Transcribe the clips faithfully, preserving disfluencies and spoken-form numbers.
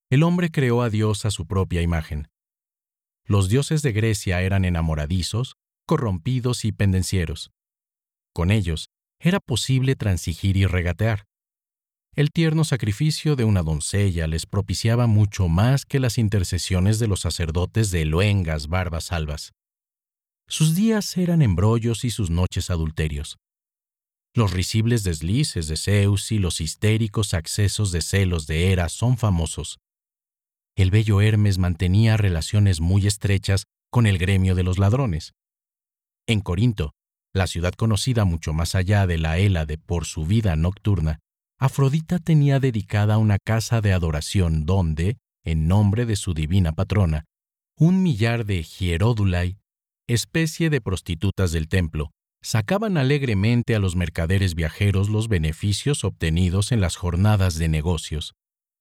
el hombre creó a Dios a su propia imagen. Los dioses de Grecia eran enamoradizos, corrompidos y pendencieros. Con ellos era posible transigir y regatear. El tierno sacrificio de una doncella les propiciaba mucho más que las intercesiones de los sacerdotes de luengas barbas albas. Sus días eran embrollos y sus noches adulterios. Los risibles deslices de Zeus y los histéricos accesos de celos de Hera son famosos. El bello Hermes mantenía relaciones muy estrechas con el gremio de los ladrones. En Corinto, la ciudad conocida mucho más allá de la Hélade por su vida nocturna, Afrodita tenía dedicada una casa de adoración donde, en nombre de su divina patrona, un millar de hieródulai, especie de prostitutas del templo, sacaban alegremente a los mercaderes viajeros los beneficios obtenidos en las jornadas de negocios.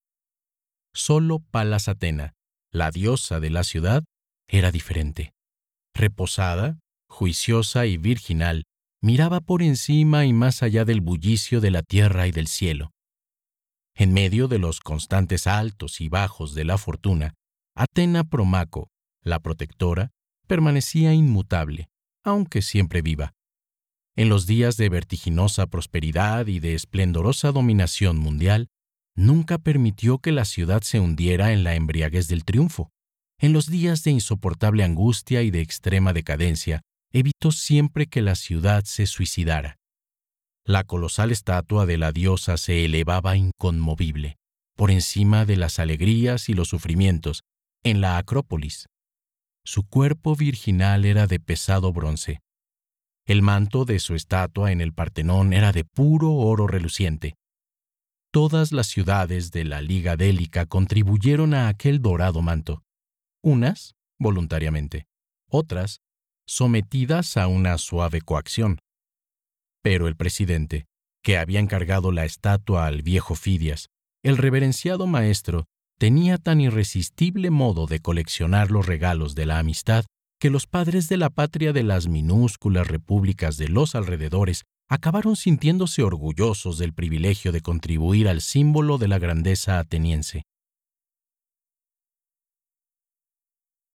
Solo Palas Atena, la diosa de la ciudad, era diferente. Reposada, juiciosa y virginal, miraba por encima y más allá del bullicio de la tierra y del cielo. En medio de los constantes altos y bajos de la fortuna, Atena Promaco, la protectora, permanecía inmutable, aunque siempre viva. En los días de vertiginosa prosperidad y de esplendorosa dominación mundial, nunca permitió que la ciudad se hundiera en la embriaguez del triunfo. En los días de insoportable angustia y de extrema decadencia, evitó siempre que la ciudad se suicidara. La colosal estatua de la diosa se elevaba inconmovible, por encima de las alegrías y los sufrimientos, en la Acrópolis. Su cuerpo virginal era de pesado bronce. El manto de su estatua en el Partenón era de puro oro reluciente. Todas las ciudades de la Liga Délica contribuyeron a aquel dorado manto. Unas, voluntariamente, otras, sometidas a una suave coacción. Pero el presidente, que había encargado la estatua al viejo Fidias, el reverenciado maestro, tenía tan irresistible modo de coleccionar los regalos de la amistad que los padres de la patria de las minúsculas repúblicas de los alrededores acabaron sintiéndose orgullosos del privilegio de contribuir al símbolo de la grandeza ateniense.